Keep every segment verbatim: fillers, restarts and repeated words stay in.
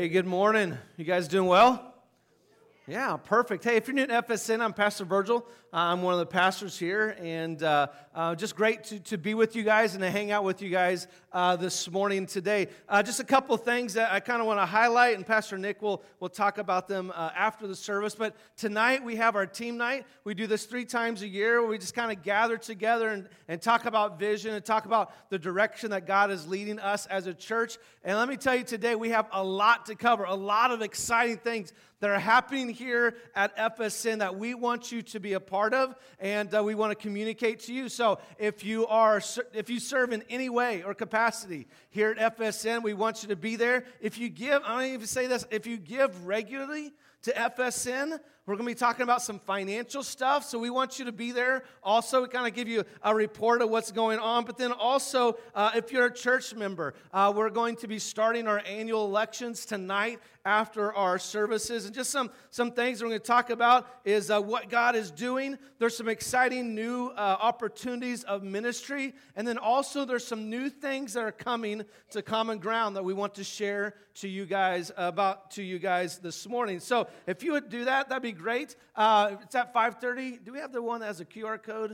Hey, good morning. You guys doing well? Yeah, perfect. Hey, if you're new to F S N, I'm Pastor Virgil. I'm one of the pastors here, and uh, uh, just great to, to be with you guys and to hang out with you guys uh, this morning today. Uh, just a couple of things that I kind of want to highlight, and Pastor Nick will, will talk about them uh, after the service. But tonight we have our team night. We do this three times a year where we just kind of gather together and, and talk about vision and talk about the direction that God is leading us as a church. And let me tell you today, we have a lot to cover, a lot of exciting things that are happening here at F S N that we want you to be a part of, and uh, we want to communicate to you. So if you are, if you serve in any way or capacity here at F S N, we want you to be there. If you give, I don't even say this, if you give regularly to F S N, we're going to be talking about some financial stuff, so we want you to be there. Also, we kind of give you a report of what's going on, but then also, uh, if you're a church member, uh, we're going to be starting our annual elections tonight after our services, and just some, some things we're going to talk about is uh, what God is doing. There's some exciting new uh, opportunities of ministry, and then also there's some new things that are coming to Common Ground that we want to share to you guys about to you guys this morning. So if you would do that, that'd be great. Uh, it's at five thirty. Do we have the one that has a Q R code?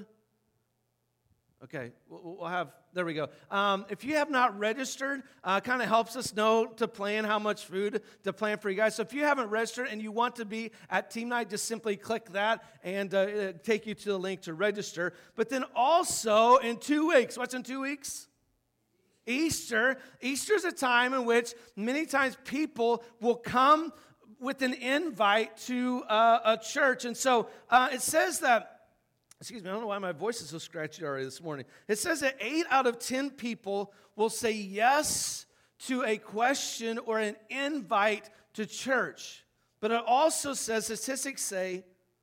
Okay, we'll have, there we go. Um, if you have not registered, uh, kind of helps us know to plan how much food to plan for you guys. So if you haven't registered and you want to be at team night, just simply click that and uh, it'll take you to the link to register. But then also in two weeks, what's in two weeks? Easter. Easter is a time in which many times people will come with an invite to uh, a church. And so uh, it says that, excuse me, I don't know why my voice is so scratchy already this morning. It says that eight out of ten people will say yes to a question or an invite to church. But it also says, statistics say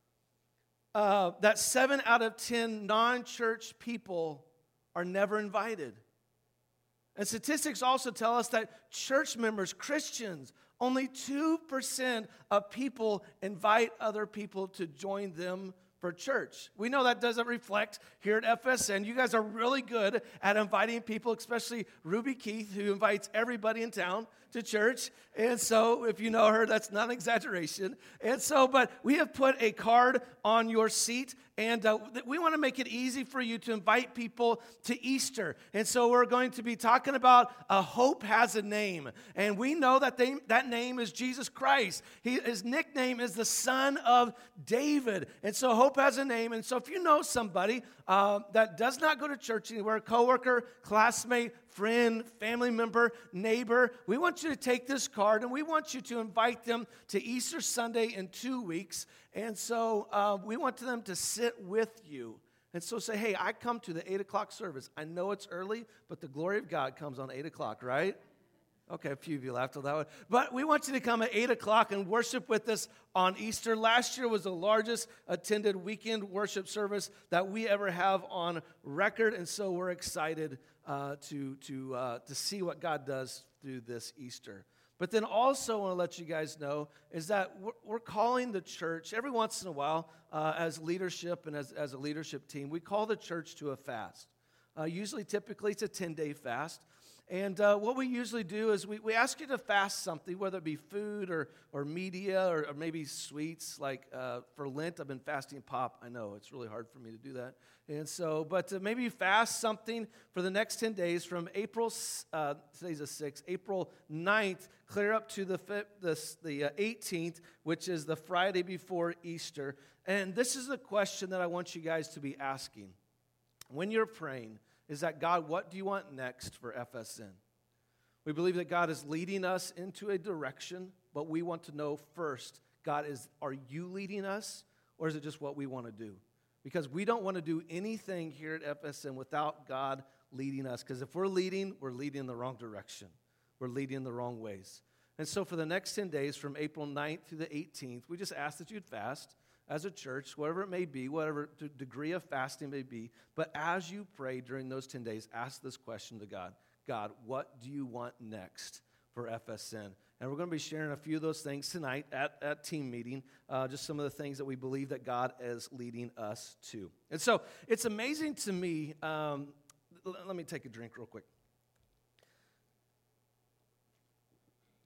uh, that seven out of ten non-church people are never invited. And statistics also tell us that church members, Christians, only two percent of people invite other people to join them for church. We know that doesn't reflect here at F S N. You guys are really good at inviting people, especially Ruby Keith, who invites everybody in town to church. And so if you know her, that's not an exaggeration. And so, but we have put a card on your seat, and uh, we want to make it easy for you to invite people to Easter. And so we're going to be talking about a hope has a name. And we know that they, that name is Jesus Christ. He, his nickname is the Son of David. And so hope has a name. And so if you know somebody uh, that does not go to church anywhere, a coworker, classmate, friend, family member, neighbor, we want you to take this card and we want you to invite them to Easter Sunday in two weeks. And so uh, we want them to sit with you. And so say, hey, I come to the eight o'clock service. I know it's early, but the glory of God comes on eight o'clock, right? Okay, a few of you laughed at that one. But we want you to come at eight o'clock and worship with us on Easter. Last year was the largest attended weekend worship service that we ever have on record. And so we're excited uh, to, to, uh, to see what God does through this Easter. But then also I want to let you guys know is that we're, we're calling the church, every once in a while, uh, as leadership and as, as a leadership team, we call the church to a fast. Uh, usually, typically, it's a ten-day fast. And uh, what we usually do is we, we ask you to fast something, whether it be food or, or media or, or maybe sweets. Like uh, for Lent, I've been fasting pop. I know, it's really hard for me to do that. And so, but uh, maybe fast something for the next ten days from April, uh, today's the sixth, April ninth, clear up to the, the, the uh, eighteenth, which is the Friday before Easter. And this is the question that I want you guys to be asking when you're praying. Is that, God, what do you want next for F S N? We believe that God is leading us into a direction, but we want to know first, God, is are you leading us, or is it just what we want to do? Because we don't want to do anything here at F S N without God leading us. Because if we're leading, we're leading in the wrong direction. We're leading in the wrong ways. And so for the next ten days, from April ninth to the eighteenth, we just ask that you'd fast as a church, whatever it may be, whatever degree of fasting may be. But as you pray during those ten days, ask this question to God. God, what do you want next for F S N? And we're going to be sharing a few of those things tonight at, at team meeting, uh, just some of the things that we believe that God is leading us to. And so it's amazing to me. Um, l- let me take a drink real quick.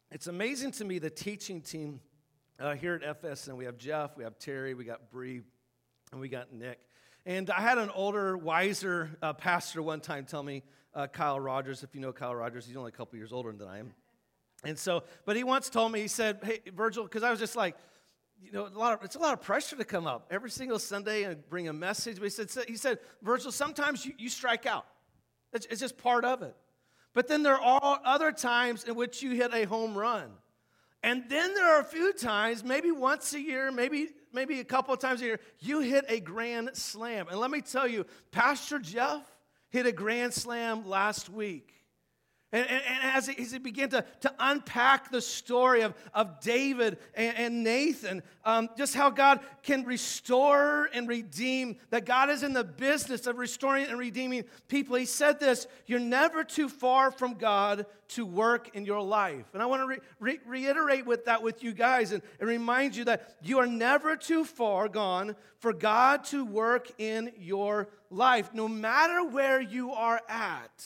it's amazing to me, the teaching team uh, here at F S N. We have Jeff, we have Terry, we got Bree, and we got Nick. And I had an older, wiser uh, pastor one time tell me, uh, Kyle Rogers, if you know Kyle Rogers, he's only a couple years older than I am. And so, but he once told me, he said, hey, Virgil, because I was just like, you know, a lot of, it's a lot of pressure to come up every single Sunday and bring a message. But he said, he said, Virgil, sometimes you, you strike out. It's, it's just part of it. But then there are other times in which you hit a home run. And then there are a few times, maybe once a year, maybe maybe a couple of times a year, you hit a grand slam. And let me tell you, Pastor Jeff hit a grand slam last week. And, and, and as, he, as he began to, to unpack the story of, of David and, and Nathan, um, just how God can restore and redeem, that God is in the business of restoring and redeeming people. He said this, you're never too far from God to work in your life. And I want to re- re- reiterate with that with you guys and, and remind you that you are never too far gone for God to work in your life, no matter where you are at.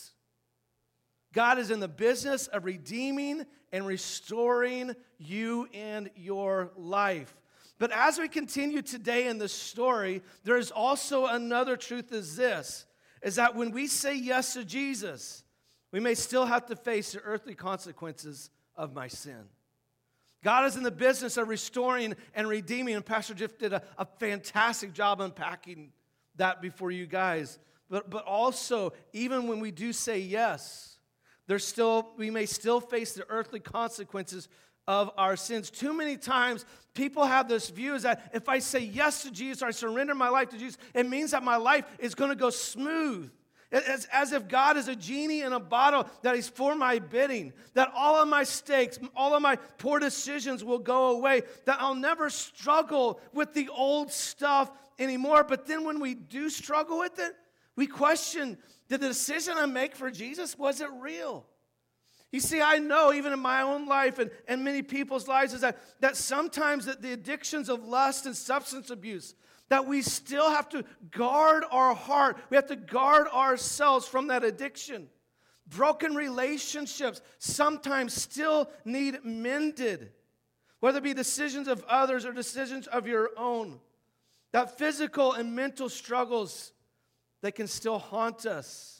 God is in the business of redeeming and restoring you and your life. But as we continue today in the story, there is also another truth is this, is that when we say yes to Jesus, we may still have to face the earthly consequences of my sin. God is in the business of restoring and redeeming, and Pastor Jeff did a, a fantastic job unpacking that before you guys. But, but also, even when we do say yes, There's still, we may still face the earthly consequences of our sins. Too many times, people have this view is that if I say yes to Jesus or I surrender my life to Jesus, it means that my life is going to go smooth. It's as if God is a genie in a bottle that He's for my bidding, that all of my mistakes, all of my poor decisions will go away, that I'll never struggle with the old stuff anymore. But then when we do struggle with it, we question, did the decision I make for Jesus, was it real? You see, I know even in my own life and, and many people's lives is that, that sometimes that the addictions of lust and substance abuse, that we still have to guard our heart. We have to guard ourselves from that addiction. Broken relationships sometimes still need mended, whether it be decisions of others or decisions of your own. That physical and mental struggles, they can still haunt us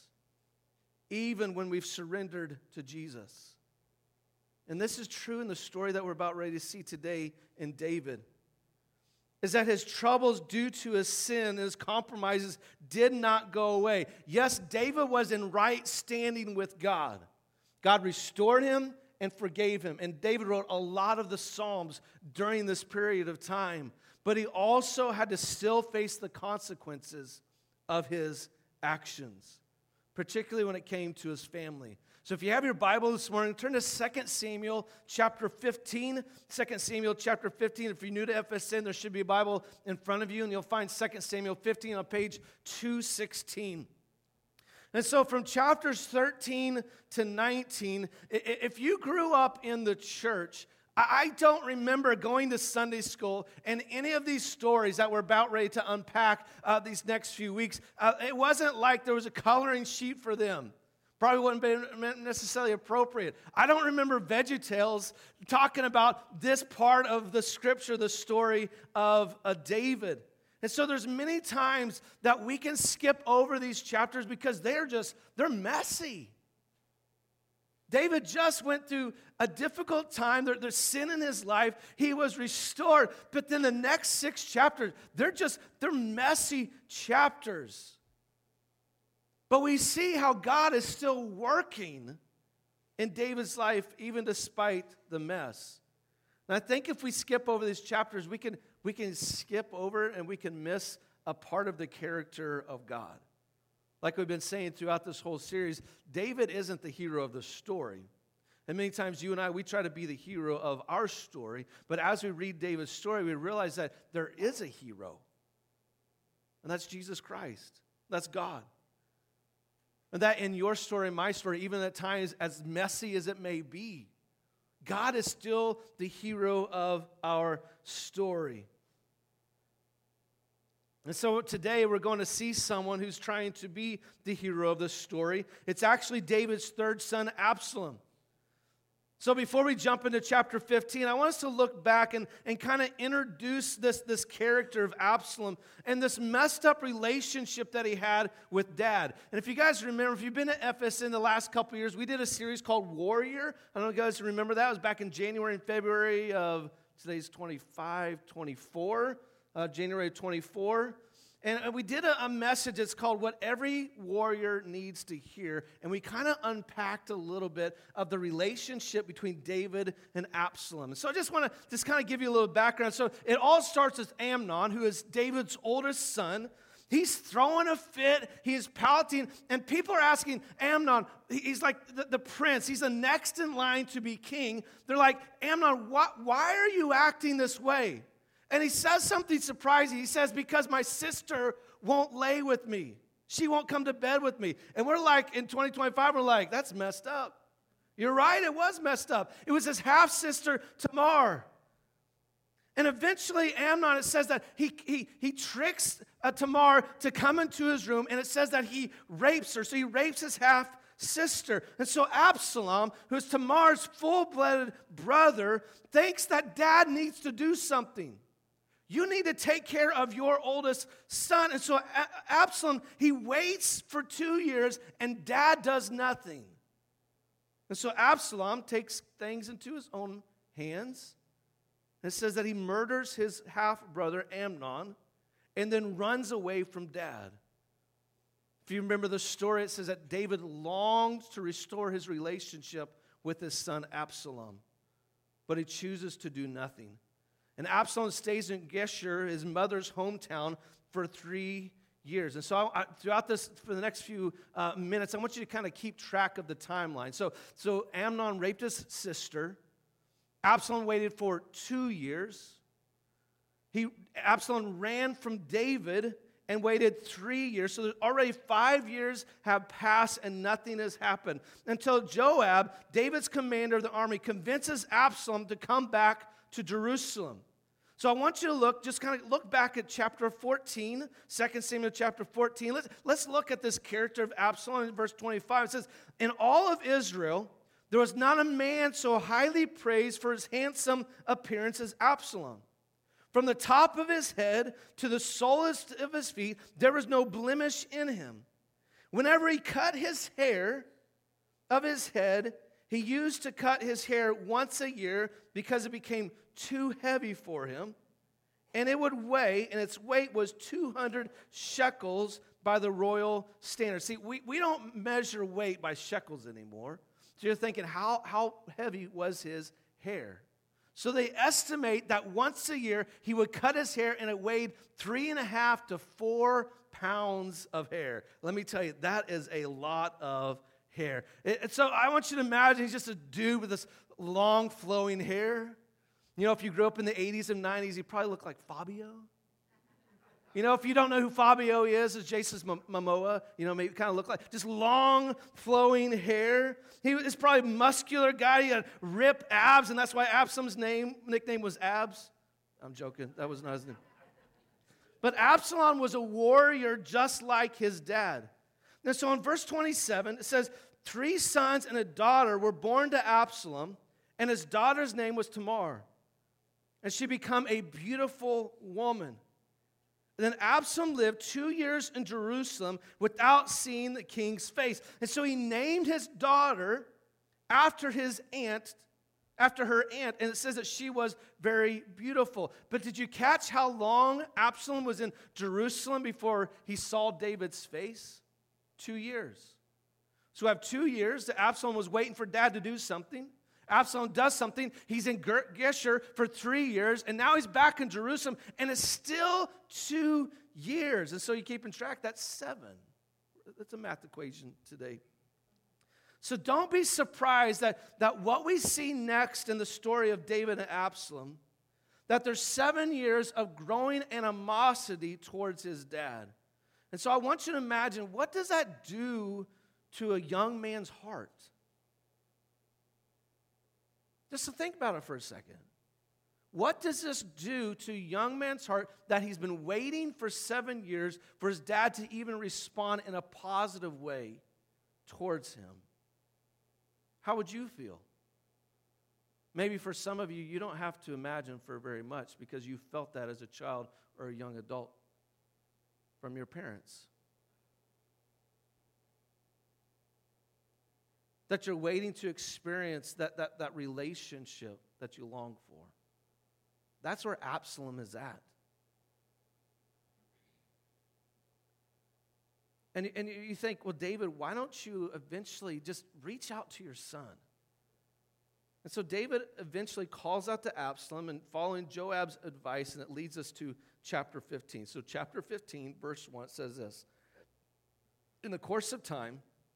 even when we've surrendered to Jesus. And this is true in the story that we're about ready to see today in David, is that his troubles due to his sin and his compromises did not go away. Yes, David was in right standing with God. God restored him and forgave him. And David wrote a lot of the Psalms during this period of time. But he also had to still face the consequences of his actions, particularly when it came to his family. So if you have your Bible this morning, turn to Second Samuel chapter fifteen. Second Samuel chapter fifteen. If you're new to F S N, there should be a Bible in front of you, and you'll find Second Samuel fifteen on page two sixteen. And so from chapters thirteen to nineteen, if you grew up in the church, I don't remember going to Sunday school and any of these stories that we're about ready to unpack uh, these next few weeks. Uh, it wasn't like there was a coloring sheet for them. Probably wouldn't be necessarily appropriate. I don't remember VeggieTales talking about this part of the scripture, the story of uh, David. And so there's many times that we can skip over these chapters because they're just, they're messy. David just went through a difficult time. There, there's sin in his life. He was restored. But then the next six chapters, they're just, they're messy chapters. But we see how God is still working in David's life, even despite the mess. And I think if we skip over these chapters, we can, we can skip over and we can miss a part of the character of God. Like we've been saying throughout this whole series, David isn't the hero of the story. And many times you and I, we try to be the hero of our story. But as we read David's story, we realize that there is a hero. And that's Jesus Christ. That's God. And that in your story, my story, even at times as messy as it may be, God is still the hero of our story. And so today we're going to see someone who's trying to be the hero of the story. It's actually David's third son, Absalom. So before we jump into chapter fifteen, I want us to look back and, and kind of introduce this, this character of Absalom and this messed up relationship that he had with Dad. And if you guys remember, if you've been at F S N the last couple of years, we did a series called Warrior. I don't know if you guys remember that. It was back in January and February of, today's twenty-five, twenty-four, uh, January twenty-four. And we did a, a message, it's called What Every Warrior Needs to Hear. And we kind of unpacked a little bit of the relationship between David and Absalom. And so I just want to just kind of give you a little background. So it all starts with Amnon, who is David's oldest son. He's throwing a fit, he's pouting, and people are asking Amnon, he's like the, the prince, he's the next in line to be king. They're like, Amnon, why, why are you acting this way? And he says something surprising. He says, because my sister won't lay with me. She won't come to bed with me. And we're like, in twenty twenty-five, we're like, that's messed up. You're right, it was messed up. It was his half-sister, Tamar. And eventually, Amnon, it says that he, he, he tricks uh, Tamar to come into his room, and it says that he rapes her. So he rapes his half-sister. And so Absalom, who's Tamar's full-blooded brother, thinks that Dad needs to do something. You need to take care of your oldest son. And so Absalom, he waits for two years, and Dad does nothing. And so Absalom takes things into his own hands. It says that he murders his half-brother Amnon and then runs away from Dad. If you remember the story, it says that David longs to restore his relationship with his son Absalom, but he chooses to do nothing. And Absalom stays in Geshur, his mother's hometown, for three years. And so I, I, throughout this, for the next few uh, minutes, I want you to kind of keep track of the timeline. So, so Amnon raped his sister. Absalom waited for two years. He, Absalom ran from David and waited three years. So already five years have passed and nothing has happened. Until Joab, David's commander of the army, convinces Absalom to come back to Jerusalem. So I want you to look, just kind of look back at chapter fourteen, Second Samuel chapter fourteen. Let's, let's look at this character of Absalom in verse twenty-five. It says, in all of Israel, there was not a man so highly praised for his handsome appearance as Absalom. From the top of his head to the soles of his feet, there was no blemish in him. Whenever he cut his hair of his head, he used to cut his hair once a year because it became too heavy for him. And it would weigh, and its weight was two hundred shekels by the royal standard. See, we, we don't measure weight by shekels anymore. So you're thinking, how, how heavy was his hair? So they estimate that once a year he would cut his hair and it weighed three and a half to four pounds of hair. Let me tell you, that is a lot of hair. It, so I want you to imagine he's just a dude with this long flowing hair. You know, if you grew up in the eighties and nineties, he probably looked like Fabio. You know, if you don't know who Fabio is, it's Jason Momoa. You know, maybe kind of look like just long, flowing hair. He was probably a muscular guy. He had ripped abs, and that's why Absalom's name nickname was Abs. I'm joking. That was not his name. But Absalom was a warrior just like his dad. And so in verse twenty-seven, it says, three sons and a daughter were born to Absalom, and his daughter's name was Tamar. And she became a beautiful woman. And then Absalom lived two years in Jerusalem without seeing the king's face. And so he named his daughter after his aunt, after her aunt, and it says that she was very beautiful. But did you catch how long Absalom was in Jerusalem before he saw David's face? Two years. So we have two years that Absalom was waiting for Dad to do something. Absalom does something. He's in Geshur for three years, and now he's back in Jerusalem, and it's still two years. And so you keep in track, that's seven. That's a math equation today. So don't be surprised that, that what we see next in the story of David and Absalom, that there's seven years of growing animosity towards his dad. And so I want you to imagine, what does that do to a young man's heart? Just to think about it for a second. What does this do to a young man's heart that he's been waiting for seven years for his dad to even respond in a positive way towards him? How would you feel? Maybe for some of you, you don't have to imagine for very much because you felt that as a child or a young adult from your parents. That you're waiting to experience that, that, that relationship that you long for. That's where Absalom is at. And, and you think, well, David, why don't you eventually just reach out to your son? And so David eventually calls out to Absalom and following Joab's advice, and it leads us to chapter fifteen. So chapter fifteen, verse one, says this. In the course of time,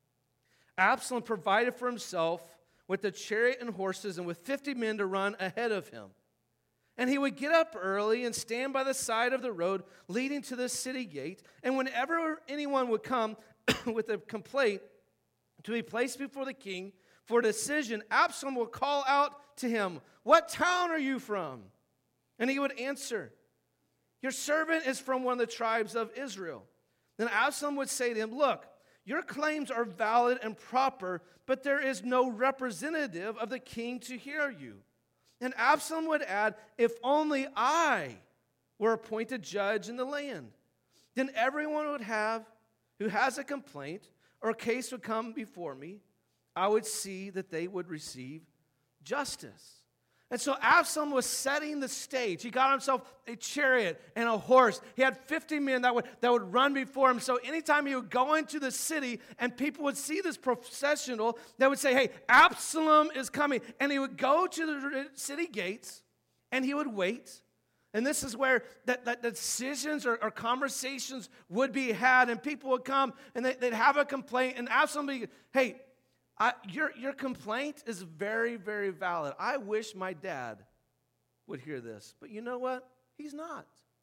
Absalom provided for himself with a chariot and horses and with fifty men to run ahead of him. And he would get up early and stand by the side of the road leading to the city gate. And whenever anyone would come with a complaint to be placed before the king for a decision, Absalom would call out to him, "What town are you from?" And he would answer, "Your servant is from one of the tribes of Israel." Then Absalom would say to him, "Look, your claims are valid and proper, but there is no representative of the king to hear you." And Absalom would add, "If only I were appointed judge in the land, then everyone would have who has a complaint or a case would come before me. I would see that they would receive justice." And so Absalom was setting the stage. He got himself a chariot and a horse. He had fifty men that would, that would run before him. So anytime he would go into the city and people would see this processional, they would say, "Hey, Absalom is coming." And he would go to the city gates and he would wait. And this is where that, that decisions or, or conversations would be had. And people would come and they, they'd have a complaint. And Absalom would be, "Hey, I, your, your complaint is very, very valid. I wish my dad would hear this. But you know what? He's not.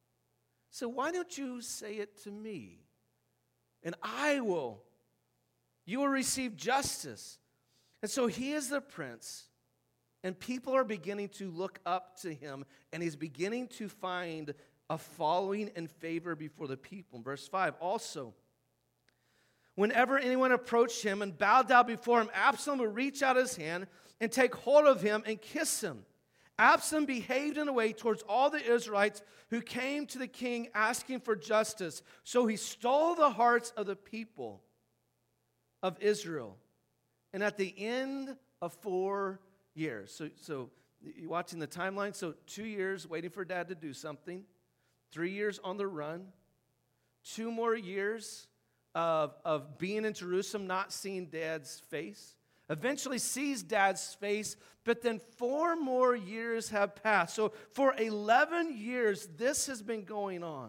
So why don't you say it to me? And I will. You will receive justice." And so he is the prince. And people are beginning to look up to him. And he's beginning to find a following and favor before the people. Verse five, also, whenever anyone approached him and bowed down before him, Absalom would reach out his hand and take hold of him and kiss him. Absalom behaved in a way towards all the Israelites who came to the king asking for justice. So he stole the hearts of the people of Israel. And at the end of four years, so, so you're watching the timeline, so two years waiting for dad to do something, three years on the run, two more years Of, of being in Jerusalem, not seeing dad's face. Eventually sees dad's face, but then four more years have passed. So for eleven years, this has been going on.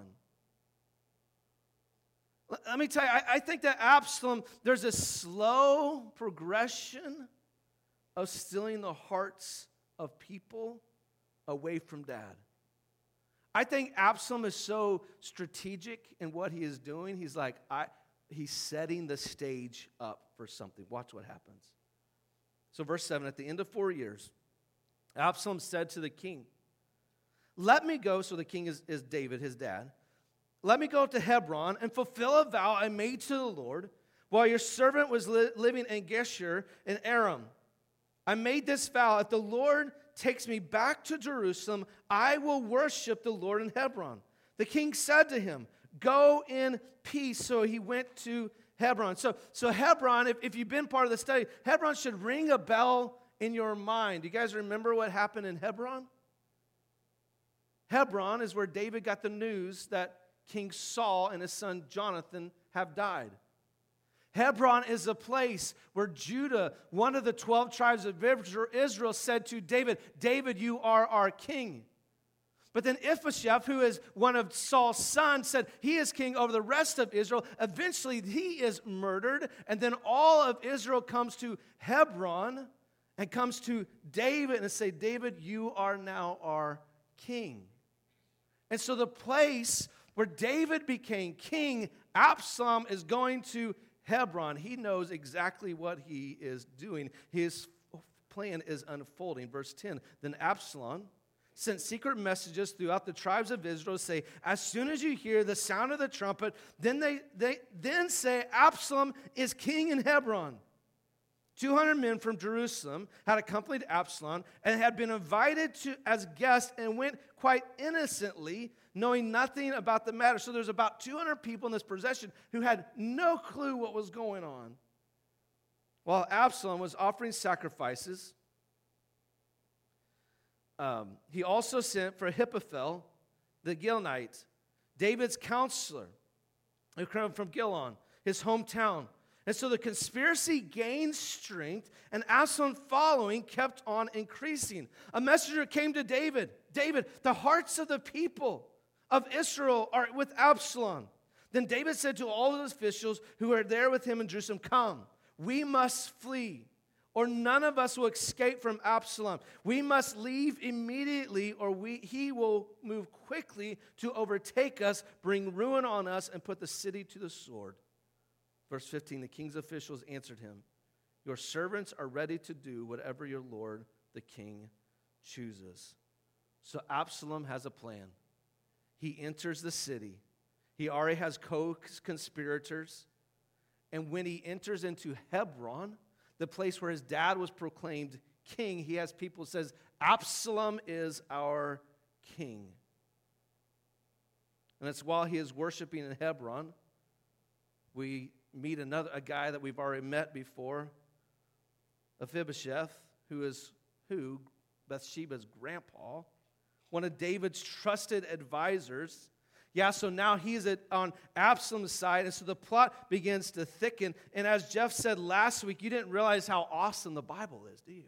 Let me tell you, I, I think that Absalom, there's a slow progression of stealing the hearts of people away from dad. I think Absalom is so strategic in what he is doing. He's like, I... He's setting the stage up for something. Watch what happens. So verse seven, at the end of four years, Absalom said to the king, "Let me go," so the king is, is David, his dad, "let me go to Hebron and fulfill a vow I made to the Lord while your servant was li- living in Geshur in Aram. I made this vow, if the Lord takes me back to Jerusalem, I will worship the Lord in Hebron." The king said to him, "Go in peace." So he went to Hebron. So, so Hebron, if, if you've been part of the study, Hebron should ring a bell in your mind. Do you guys remember what happened in Hebron? Hebron is where David got the news that King Saul and his son Jonathan have died. Hebron is a place where Judah, one of the twelve tribes of Israel, said to David, "David, you are our king." But then Ishbosheth, who is one of Saul's sons, said he is king over the rest of Israel. Eventually, he is murdered. And then all of Israel comes to Hebron and comes to David and say, "David, you are now our king." And so the place where David became king, Absalom is going to Hebron. He knows exactly what he is doing. His plan is unfolding. Verse ten, then Absalom sent secret messages throughout the tribes of Israel to say, "As soon as you hear the sound of the trumpet, then they, they then say, 'Absalom is king in Hebron.'" two hundred men from Jerusalem had accompanied Absalom and had been invited to as guests and went quite innocently, knowing nothing about the matter. So there's about two hundred people in this procession who had no clue what was going on. While Absalom was offering sacrifices, um, he also sent for Ahithophel, the Gilonite, David's counselor, who came from Gilon, his hometown. And so the conspiracy gained strength, and Absalom's following kept on increasing. A messenger came to David. David, the hearts of the people of Israel are with Absalom. Then David said to all of the officials who were there with him in Jerusalem, come, we must flee, or none of us will escape from Absalom. We must leave immediately, or we, he will move quickly to overtake us, bring ruin on us, and put the city to the sword. Verse fifteen, the king's officials answered him, your servants are ready to do whatever your lord, the king, chooses. So Absalom has a plan. He enters the city. He already has co-conspirators. And when he enters into Hebron, the place where his dad was proclaimed king, he has people who says, Absalom is our king. And it's while he is worshiping in Hebron, we meet another a guy that we've already met before, Mephibosheth, who is who? Bathsheba's grandpa, one of David's trusted advisors. Yeah, so now he's at, on Absalom's side, and so the plot begins to thicken. And as Jeff said last week, you didn't realize how awesome the Bible is, do you?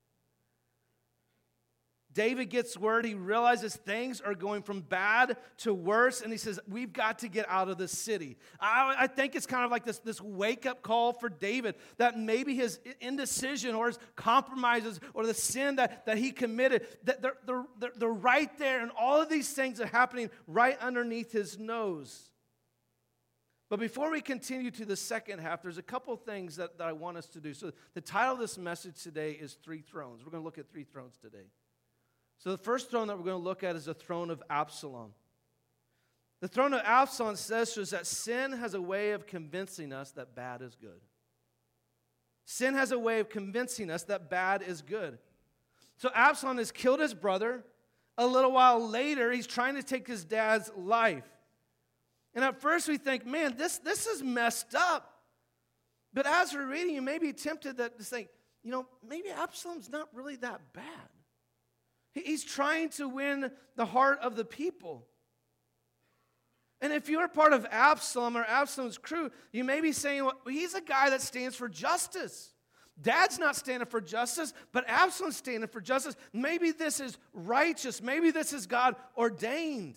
David gets word, he realizes things are going from bad to worse, and he says, we've got to get out of this city. I, I think it's kind of like this, this wake-up call for David, that maybe his indecision or his compromises or the sin that, that he committed, that they're, they're, they're, they're right there, and all of these things are happening right underneath his nose. But before we continue to the second half, there's a couple things that, that I want us to do. So the title of this message today is Three Thrones. We're going to look at three thrones today. So the first throne that we're going to look at is the throne of Absalom. The throne of Absalom says to us that sin has a way of convincing us that bad is good. Sin has a way of convincing us that bad is good. So Absalom has killed his brother. A little while later, he's trying to take his dad's life. And at first we think, man, this, this is messed up. But as we're reading, you may be tempted that to think, you know, maybe Absalom's not really that bad. He's trying to win the heart of the people. And if you're part of Absalom or Absalom's crew, you may be saying, well, he's a guy that stands for justice. Dad's not standing for justice, but Absalom's standing for justice. Maybe this is righteous. Maybe this is God ordained.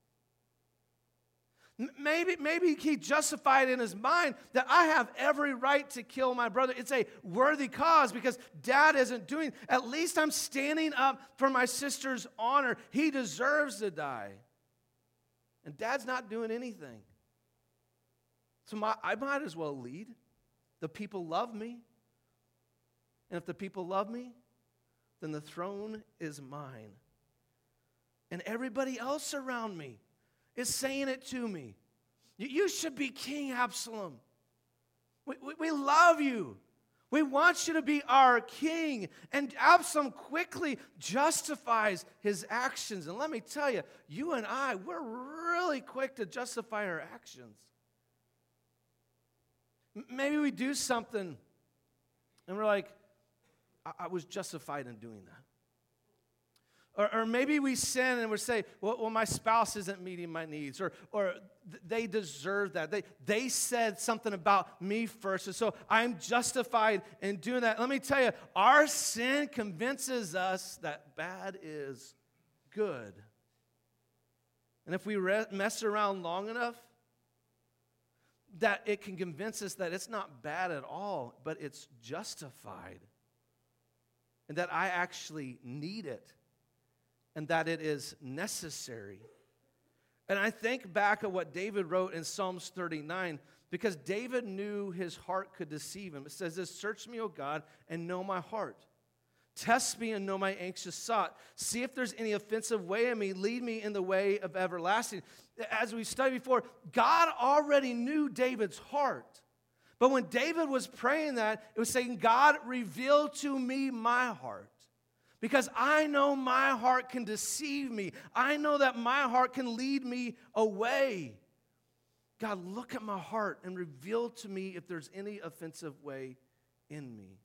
Maybe, maybe he justified in his mind that I have every right to kill my brother. It's a worthy cause because dad isn't doing. At least I'm standing up for my sister's honor. He deserves to die. And dad's not doing anything. So my, I might as well lead. The people love me. And if the people love me, then the throne is mine. And everybody else around me is saying it to me. You should be King Absalom. We, we, we love you. We want you to be our king. And Absalom quickly justifies his actions. And let me tell you, you and I, we're really quick to justify our actions. Maybe we do something and we're like, I, I was justified in doing that. Or, or maybe we sin and we say, well, well, my spouse isn't meeting my needs. Or, or th- they deserve that. They, they said something about me first. And so I'm justified in doing that. Let me tell you, our sin convinces us that bad is good. And if we re- mess around long enough, that it can convince us that it's not bad at all, but it's justified. And that I actually need it. And that it is necessary. And I think back at what David wrote in Psalms thirty-nine, because David knew his heart could deceive him. It says this, search me, O God, and know my heart. Test me and know my anxious thought. See if there's any offensive way in me. Lead me in the way of everlasting. As we studied before, God already knew David's heart. But when David was praying that, it was saying, God, reveal to me my heart. Because I know my heart can deceive me. I know that my heart can lead me away. God, look at my heart and reveal to me if there's any offensive way in me.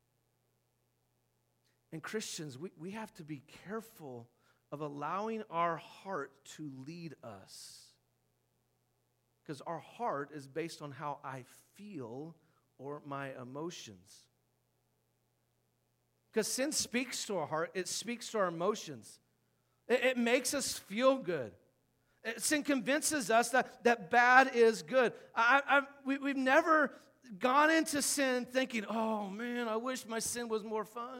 And Christians, we, we have to be careful of allowing our heart to lead us. Because our heart is based on how I feel or my emotions. Because sin speaks to our heart, it speaks to our emotions. It, it makes us feel good. It, sin convinces us that, that bad is good. I, I, we, we've never gone into sin thinking, oh man, I wish my sin was more fun.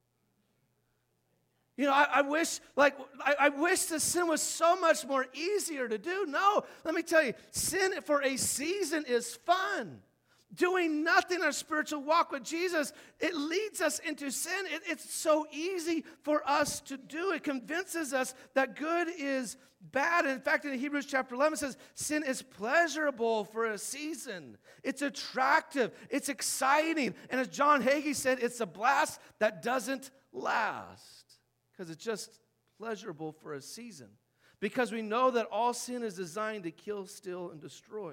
You know, I, I wish, like, I, I wish the sin was so much more easier to do. No, let me tell you, sin for a season is fun. Doing nothing in our spiritual walk with Jesus, it leads us into sin. It, it's so easy for us to do. It convinces us that good is bad. And in fact, in Hebrews chapter eleven, it says, sin is pleasurable for a season. It's attractive. It's exciting. And as John Hagee said, it's a blast that doesn't last. Because it's just pleasurable for a season. Because we know that all sin is designed to kill, steal, and destroy.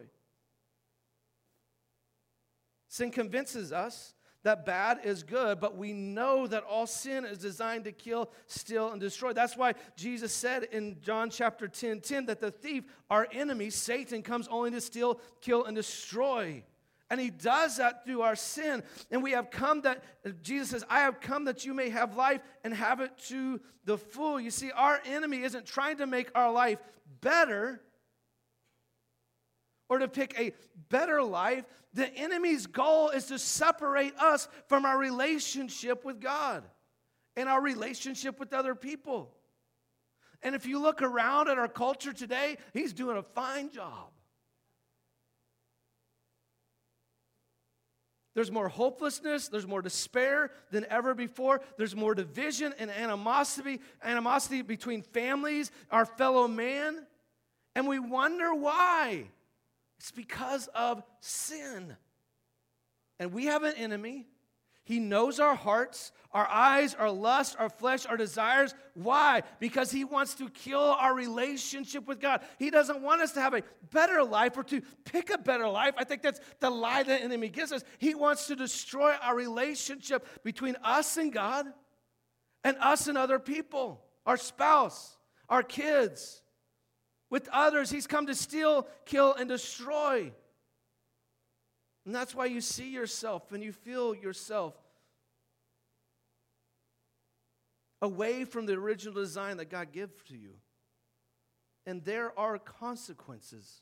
Sin convinces us that bad is good, but we know that all sin is designed to kill, steal, and destroy. That's why Jesus said in John chapter ten, ten that the thief, our enemy, Satan, comes only to steal, kill, and destroy. And he does that through our sin. And we have come that, Jesus says, I have come that you may have life and have it to the full. You see, our enemy isn't trying to make our life better or to pick a better life. The enemy's goal is to separate us from our relationship with God and our relationship with other people. And if you look around at our culture today, he's doing a fine job. There's more hopelessness, there's more despair than ever before. There's more division and animosity, animosity between families, our fellow man. And we wonder why. It's because of sin. And we have an enemy. He knows our hearts, our eyes, our lust, our flesh, our desires. Why? Because he wants to kill our relationship with God. He doesn't want us to have a better life or to pick a better life. I think that's the lie the enemy gives us. He wants to destroy our relationship between us and God and us and other people, our spouse, our kids. With others, he's come to steal, kill, and destroy. And that's why you see yourself and you feel yourself away from the original design that God gave to you. And there are consequences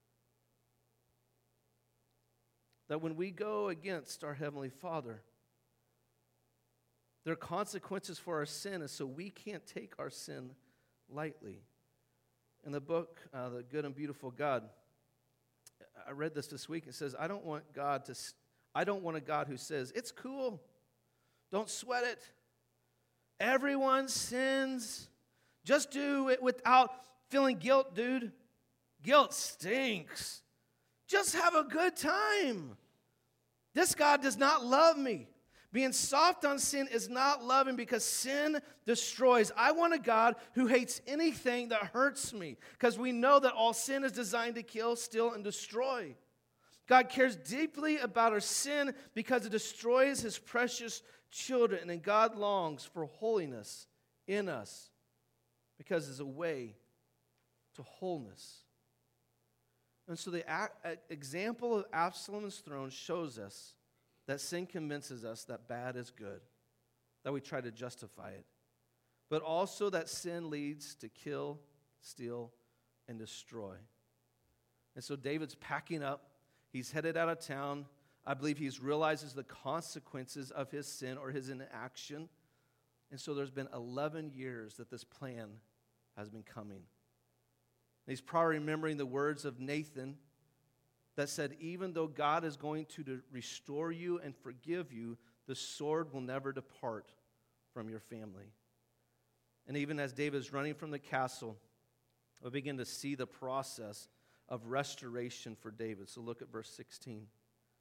that when we go against our Heavenly Father, there are consequences for our sin, and so we can't take our sin lightly. In the book, uh, The Good and Beautiful God, I read this this week. It says, I don't want God to, I don't want a God who says, it's cool, don't sweat it. Everyone sins. Just do it without feeling guilt, dude. Guilt stinks. Just have a good time. This God does not love me. Being soft on sin is not loving because sin destroys. I want a God who hates anything that hurts me because we know that all sin is designed to kill, steal, and destroy. God cares deeply about our sin because it destroys his precious children, and God longs for holiness in us because it's a way to wholeness. And so the a- example of Absalom's throne shows us that sin convinces us that bad is good, that we try to justify it, but also that sin leads to kill, steal, and destroy. And so David's packing up. He's headed out of town. I believe he realizes the consequences of his sin or his inaction. And so there's been eleven years that this plan has been coming. And he's probably remembering the words of Nathan that said, even though God is going to restore you and forgive you, the sword will never depart from your family. And even as David is running from the castle, we begin to see the process of restoration for David. So look at verse sixteen.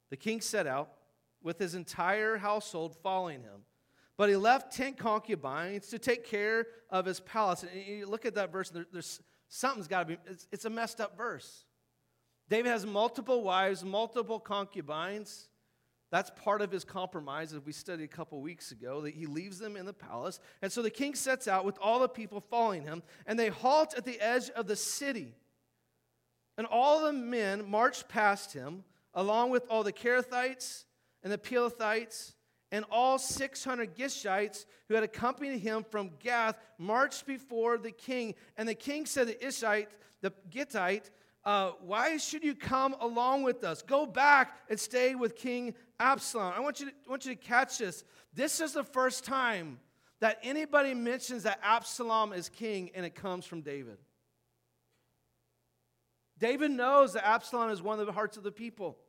The king set out with his entire household following him. But he left ten concubines to take care of his palace. And you look at that verse, there, there's something's got to be, it's, it's a messed up verse. David has multiple wives, multiple concubines. That's part of his compromise, as we studied a couple weeks ago, that he leaves them in the palace. And so the king sets out with all the people following him, and they halt at the edge of the city. And all the men marched past him, along with all the Kerethites and the Pelethites, and all six hundred Gishites who had accompanied him from Gath marched before the king. And the king said to Ishite, the Gittite, uh, why should you come along with us? Go back and stay with King Absalom. I want you to, I want you to catch this. This is the first time that anybody mentions that Absalom is king, and it comes from David. David knows that Absalom is one of the hearts of the people.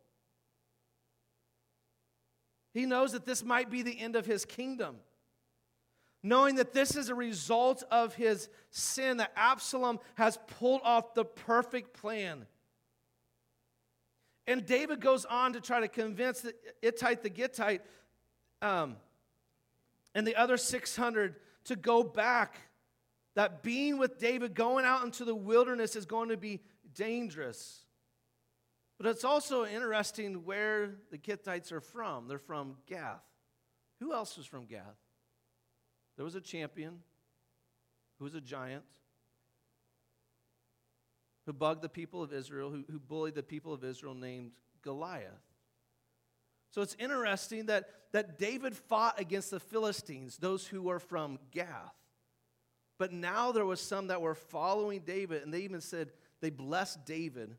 He knows that this might be the end of his kingdom. Knowing that this is a result of his sin, that Absalom has pulled off the perfect plan. And David goes on to try to convince the Hittite, the Gittite, um, and the other six hundred to go back. That being with David, going out into the wilderness, is going to be dangerous. But it's also interesting where the Hittites are from. They're from Gath. Who else was from Gath? There was a champion who was a giant who bugged the people of Israel, who, who bullied the people of Israel, named Goliath. So it's interesting that, that David fought against the Philistines, those who were from Gath. But now there was some that were following David, and they even said they blessed David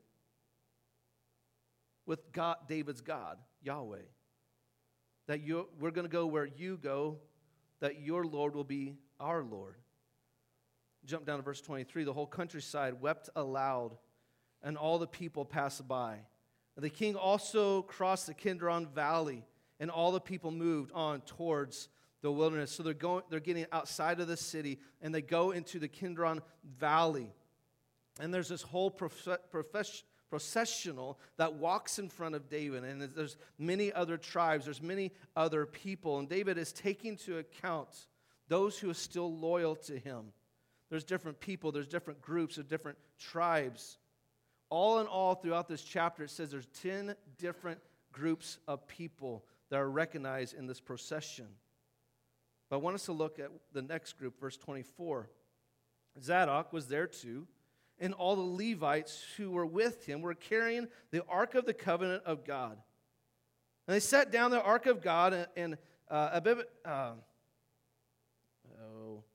with God, David's God, Yahweh. That you, we're going to go where you go, that your Lord will be our Lord. Jump down to verse twenty-three. The whole countryside wept aloud, and all the people passed by. And the king also crossed the Kidron Valley, and all the people moved on towards the wilderness. So they're going, they're getting outside of the city, and they go into the Kidron Valley. And there's this whole prof- profession. processional that walks in front of David, and there's many other tribes, there's many other people, and David is taking into account those who are still loyal to him. There's different people, there's different groups of different tribes. All in all, throughout this chapter, it says there's ten different groups of people that are recognized in this procession. But I want us to look at the next group, verse twenty-four. Zadok was there too, and all the Levites who were with him were carrying the Ark of the Covenant of God. And they set down the Ark of God, and, and uh, Abib, uh, oh,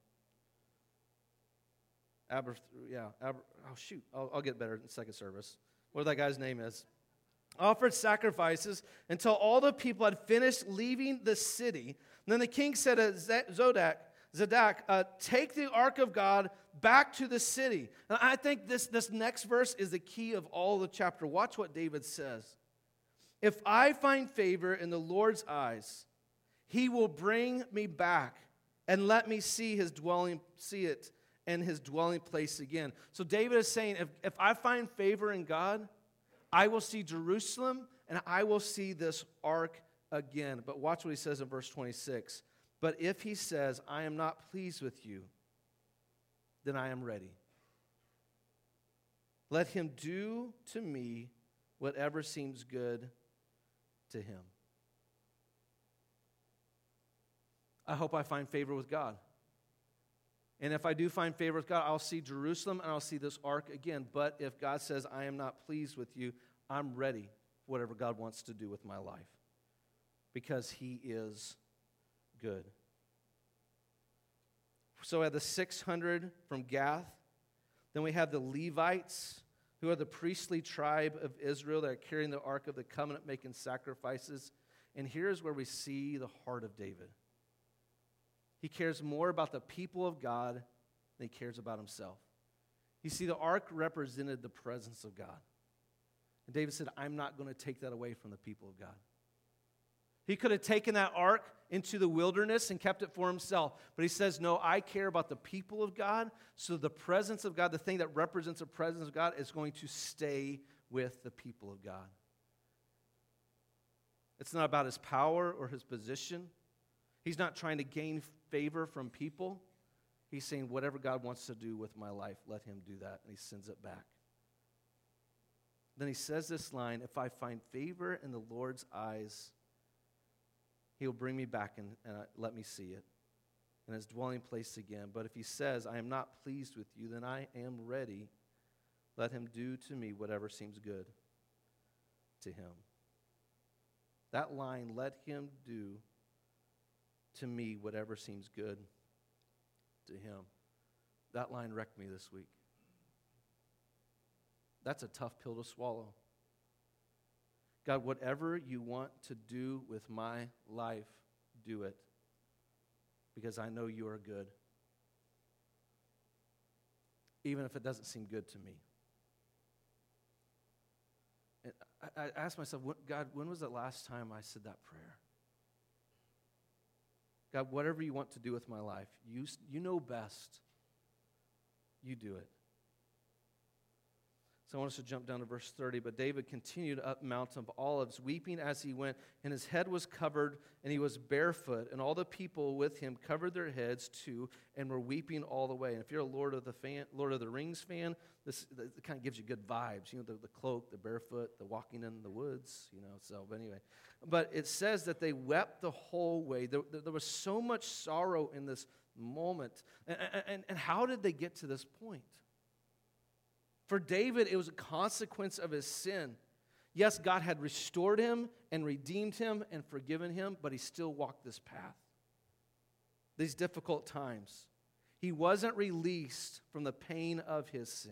Aber, yeah, Aber, oh shoot, I'll, I'll get better in second service. What that guy's name is. Offered sacrifices until all the people had finished leaving the city. And then the king said to Zadok, Zadok, uh, take the Ark of God back to the city. And I think this, this next verse is the key of all the chapter. Watch what David says. If I find favor in the Lord's eyes, he will bring me back and let me see his dwelling, see it and his dwelling place again. So David is saying, if, if I find favor in God, I will see Jerusalem and I will see this ark again. But watch what he says in verse twenty-six. But if he says, I am not pleased with you, then I am ready. Let him do to me whatever seems good to him. I hope I find favor with God. And if I do find favor with God, I'll see Jerusalem and I'll see this ark again. But if God says, I am not pleased with you, I'm ready for whatever God wants to do with my life. Because he is good. So we have the six hundred from Gath. Then we have the Levites, who are the priestly tribe of Israel that are carrying the Ark of the Covenant, making sacrifices. And here's where we see the heart of David. He cares more about the people of God than he cares about himself. You see, the ark represented the presence of God. And David said, I'm not going to take that away from the people of God. He could have taken that ark into the wilderness and kept it for himself. But he says, no, I care about the people of God. So the presence of God, the thing that represents the presence of God, is going to stay with the people of God. It's not about his power or his position. He's not trying to gain favor from people. He's saying, whatever God wants to do with my life, let him do that. And he sends it back. Then he says this line, if I find favor in the Lord's eyes, he'll bring me back and, and let me see it in his dwelling place again. But if he says, I am not pleased with you, then I am ready. Let him do to me whatever seems good to him. That line, let him do to me whatever seems good to him. That line wrecked me this week. That's a tough pill to swallow. God, whatever you want to do with my life, do it. Because I know you are good. Even if it doesn't seem good to me. And I, I asked myself, God, when was the last time I said that prayer? God, whatever you want to do with my life, you, you know best. You do it. So I want us to jump down to verse thirty. But David continued up Mount of Olives, weeping as he went, and his head was covered, and he was barefoot. And all the people with him covered their heads too, and were weeping all the way. And if you're a Lord of the fan, Lord of the Rings fan, this, this kind of gives you good vibes. You know, the, the cloak, the barefoot, the walking in the woods. You know. So, but anyway, but it says that they wept the whole way. There, there was so much sorrow in this moment. And, and, and how did they get to this point? For David, it was a consequence of his sin. Yes, God had restored him and redeemed him and forgiven him, but he still walked this path. These difficult times. He wasn't released from the pain of his sin.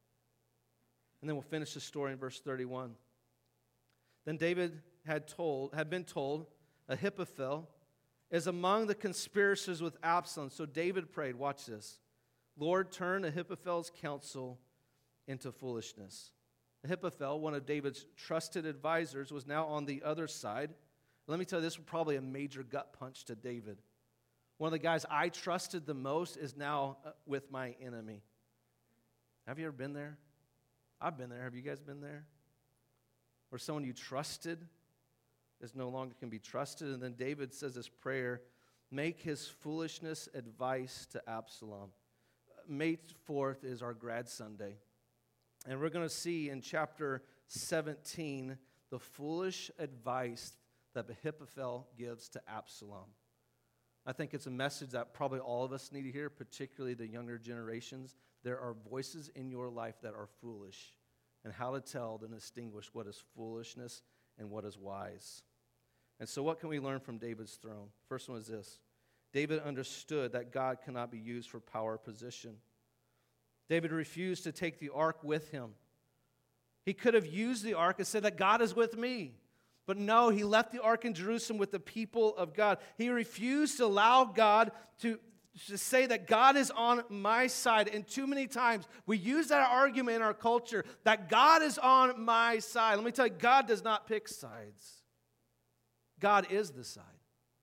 And then we'll finish the story in verse thirty-one. Then David had told, had been told, Ahithophel is among the conspirators with Absalom. So David prayed, watch this, Lord, turn Ahithophel's counsel into foolishness. Ahithophel, one of David's trusted advisors, was now on the other side. Let me tell you, this was probably a major gut punch to David. One of the guys I trusted the most is now with my enemy. Have you ever been there? I've been there. Have you guys been there? Where someone you trusted is no longer can be trusted. And then David says this prayer, make his foolishness advice to Absalom. May fourth is our grad Sunday. And we're going to see in chapter seventeen the foolish advice that Ahithophel gives to Absalom. I think it's a message that probably all of us need to hear, particularly the younger generations. There are voices in your life that are foolish, and how to tell and distinguish what is foolishness and what is wise. And so what can we learn from David's throne? First one is this. David understood that God cannot be used for power or position. David refused to take the ark with him. He could have used the ark and said that God is with me. But no, he left the ark in Jerusalem with the people of God. He refused to allow God to, to say that God is on my side. And too many times we use that argument in our culture that God is on my side. Let me tell you, God does not pick sides. God is the side.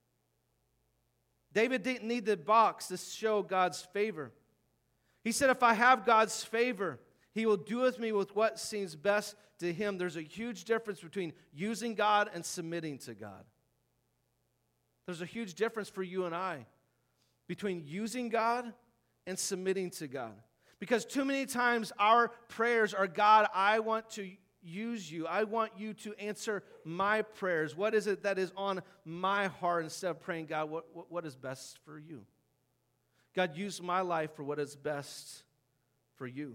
David didn't need the box to show God's favor. He said, if I have God's favor, he will do with me with what seems best to him. There's a huge difference between using God and submitting to God. There's a huge difference for you and I between using God and submitting to God. Because too many times our prayers are, God, I want to use you. I want you to answer my prayers. What is it that is on my heart, instead of praying, God, what, what, what is best for you? God, use my life for what is best for you.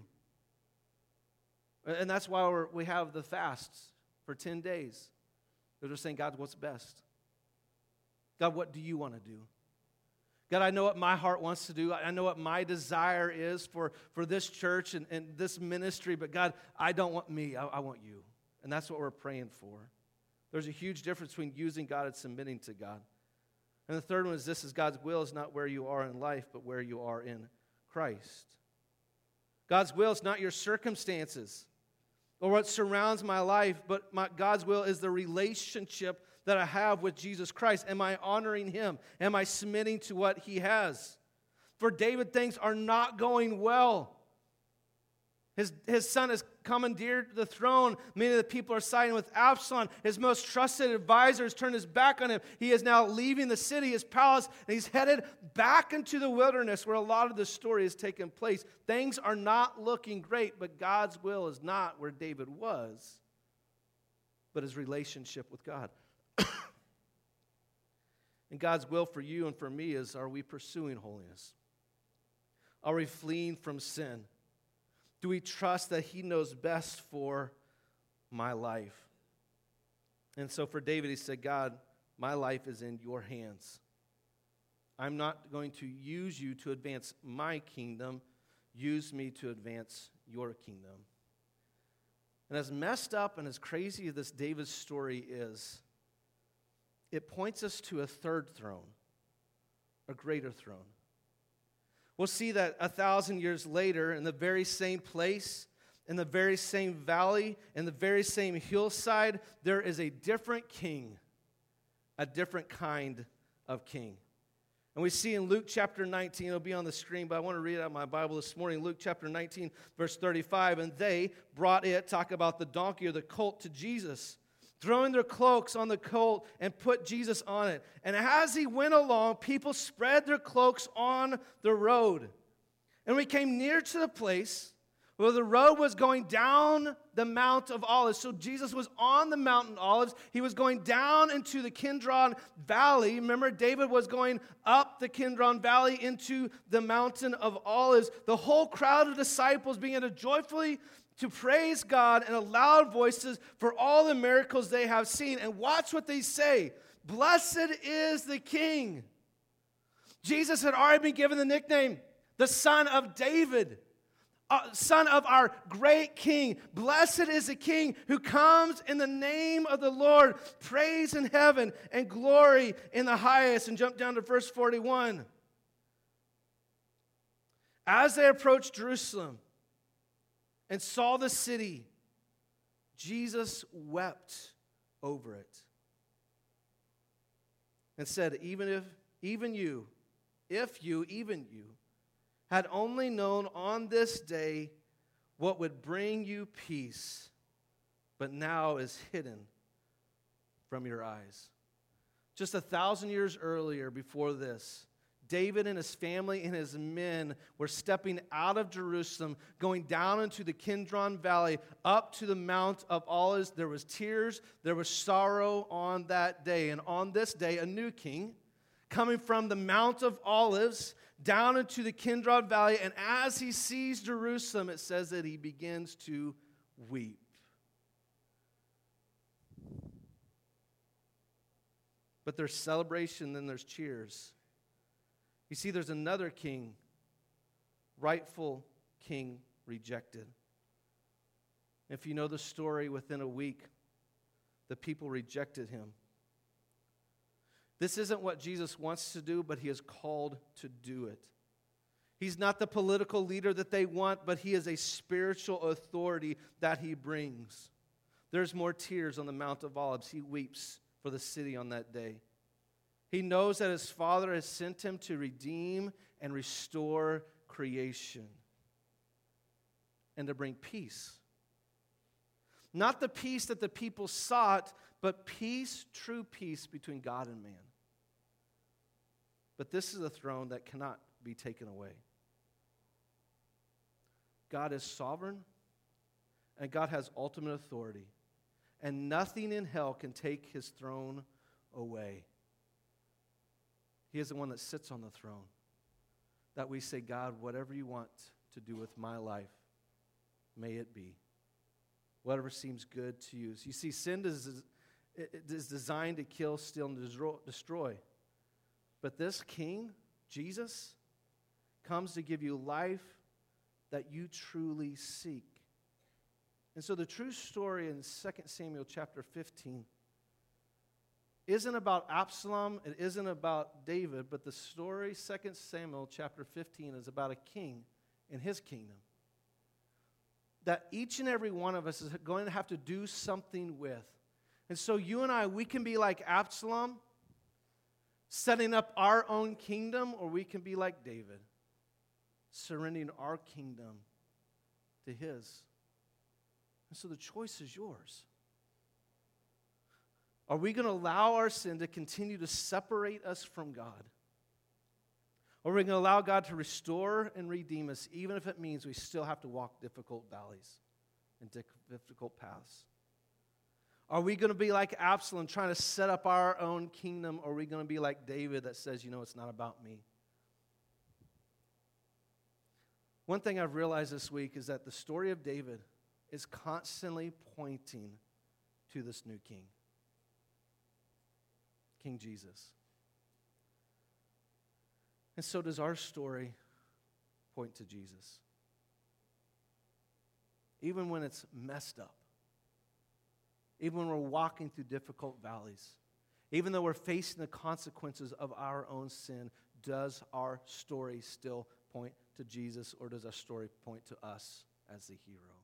And that's why we're, we have the fasts for ten days. Because we're saying, God, what's best? God, what do you want to do? God, I know what my heart wants to do. I know what my desire is for, for this church and, and this ministry. But God, I don't want me. I, I want you. And that's what we're praying for. There's a huge difference between using God and submitting to God. And the third one is this, is God's will is not where you are in life, but where you are in Christ. God's will is not your circumstances or what surrounds my life, but my, God's will is the relationship that I have with Jesus Christ. Am I honoring him? Am I submitting to what he has? For David, things are not going well. His, his son has commandeered the throne. Many of the people are siding with Absalom. His most trusted advisors turned his back on him. He is now leaving the city, his palace, and he's headed back into the wilderness where a lot of the story has taken place. Things are not looking great, but God's will is not where David was, but his relationship with God. And God's will for you and for me is, are we pursuing holiness? Are we fleeing from sin? Do we trust that he knows best for my life? And so for David, he said, God, my life is in your hands. I'm not going to use you to advance my kingdom. Use me to advance your kingdom. And as messed up and as crazy as this David's story is, it points us to a third throne, a greater throne. We'll see that a thousand years later, in the very same place, in the very same valley, in the very same hillside, there is a different king, a different kind of king. And we see in Luke chapter nineteen, it'll be on the screen, but I want to read it out of my Bible this morning. Luke chapter nineteen, verse thirty-five, and they brought it, talk about the donkey or the colt, to Jesus, throwing their cloaks on the colt and put Jesus on it. And as he went along, people spread their cloaks on the road. And we came near to the place where the road was going down the Mount of Olives. So Jesus was on the Mountain of Olives. He was going down into the Kidron Valley. Remember, David was going up the Kidron Valley into the Mountain of Olives. The whole crowd of disciples began to joyfully to praise God in loud voices for all the miracles they have seen. And watch what they say. Blessed is the King. Jesus had already been given the nickname, the Son of David, uh, Son of our great King. Blessed is the King who comes in the name of the Lord. Praise in heaven and glory in the highest. And jump down to verse forty-one. As they approached Jerusalem and saw the city, Jesus wept over it and said, even if, even you, if you, even you, had only known on this day what would bring you peace, but now is hidden from your eyes. Just a thousand years earlier, before this, David and his family and his men were stepping out of Jerusalem, going down into the Kidron Valley, up to the Mount of Olives. There was tears, there was sorrow on that day. And on this day, a new king, coming from the Mount of Olives, down into the Kidron Valley, and as he sees Jerusalem, it says that he begins to weep. But there's celebration, then there's cheers. You see, there's another king, rightful king, rejected. If you know the story, within a week, the people rejected him. This isn't what Jesus wants to do, but he is called to do it. He's not the political leader that they want, but he is a spiritual authority that he brings. There's more tears on the Mount of Olives. He weeps for the city on that day. He knows that his Father has sent him to redeem and restore creation and to bring peace. Not the peace that the people sought, but peace, true peace between God and man. But this is a throne that cannot be taken away. God is sovereign, and God has ultimate authority, and nothing in hell can take his throne away. He is the one that sits on the throne, that we say, God, whatever you want to do with my life, may it be. Whatever seems good to you. You see, sin is, is designed to kill, steal, and destroy. But this King, Jesus, comes to give you life that you truly seek. And so the true story in Second Samuel chapter fifteen isn't about Absalom, it isn't about David, but the story, Second Samuel chapter fifteen, is about a king and his kingdom that each and every one of us is going to have to do something with. And so you and I, we can be like Absalom, setting up our own kingdom, or we can be like David, surrendering our kingdom to His. And so the choice is yours. Are we going to allow our sin to continue to separate us from God? Or are we going to allow God to restore and redeem us, even if it means we still have to walk difficult valleys and difficult paths? Are we going to be like Absalom, trying to set up our own kingdom, or are we going to be like David that says, you know, it's not about me? One thing I've realized this week is that the story of David is constantly pointing to this new king, King Jesus. And so does our story point to Jesus. Even when it's messed up, even when we're walking through difficult valleys, even though we're facing the consequences of our own sin, does our story still point to Jesus, or does our story point to us as the hero?